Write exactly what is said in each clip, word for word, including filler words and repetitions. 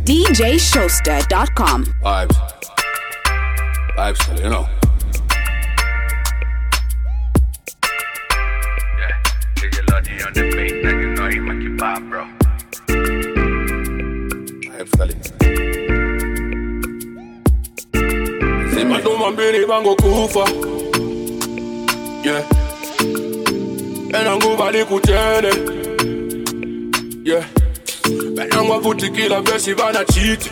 D J Showster dot com. Vibes. Vibes, you know. Yeah, dig your lucky on the beat, then you know he make you pop, bro. Vibes, Kali. Sema ndo mbili bango kufa. Yeah. Ena nguva likutene. Yeah. Benangwa futi kila versi vana cheat.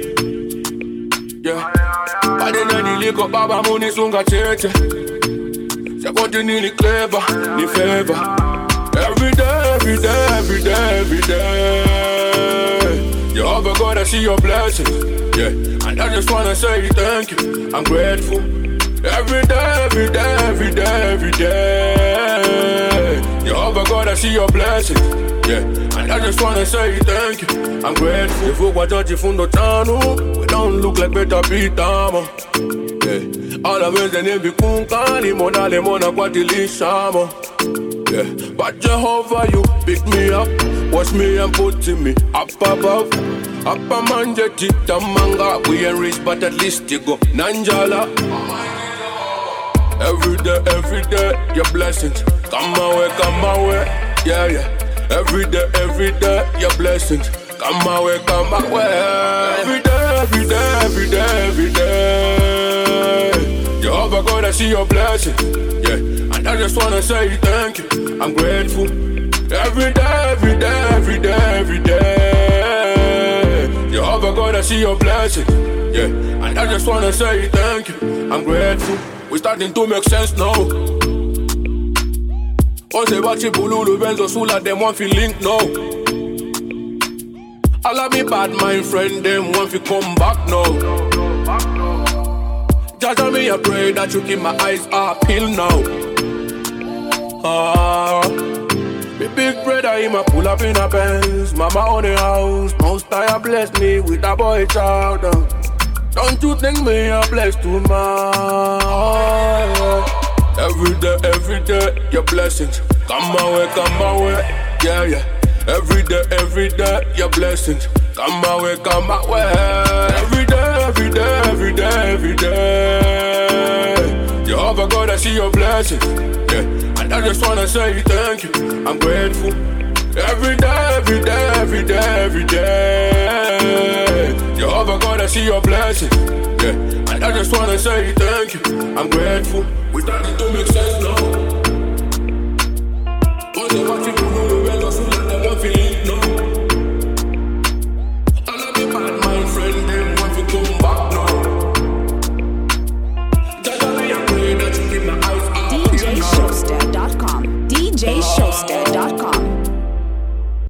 Yeah. Badena niliko baba muni sunga tete. Sekote nili clever, ni favor. Every day, every day, every day, every day. You ever gotta see your blessings. Yeah. And I just wanna say thank you, I'm grateful. Every day, every day, every day, every day. You ever gotta see your blessings. Yeah, and I just wanna say thank you, I'm grateful. If you watch out fundo tano, we don't look like better pitama. Yeah, all the ways they name be kunka, limona limona kwa tilishama. Yeah, but Jehovah, you pick me up, wash me and putting me up above. Up a manja tita manga, we ain't rich but at least you go Nanjala. Every day, every day, your blessings come my way, come my way, yeah, yeah. Every day, every day, your blessings come my way, come my way. Every day, every day, every day, every day. Jehovah God, I see your blessings, yeah. And I just wanna say thank you, I'm grateful. Every day, every day, every day, every day. Jehovah God, I see your blessings, yeah. And I just wanna say thank you, I'm grateful. We starting to make sense now. On se bati boulou, benzo soula, them want fi link now. All of me bad mind friend, them want fi come back now. Jaja me I pray that you keep my eyes up till now. Ah, me big brother he ma pull up in a Benz, mama on the house, most I bless me with a boy child. Don't you think me a blessed too much? Every day, every day, your blessings come my way, come my way, yeah, yeah. Every day, every day, your blessings come my way, come my way. Every day, every day, every day, every day. Jehovah God, I see your blessings, yeah. And I just wanna say thank you, I'm grateful. Every day, every day, every day, every day. Jehovah God, I see your blessings, yeah. And I just wanna say thank you, I'm grateful. We starting to make sense now. All the party people know we well, so let them want feeling now. All of the bad mind friend, them want to come back now. Jaja me I pray that you keep my eyes up. D J Showster dot com. D J Showster dot com.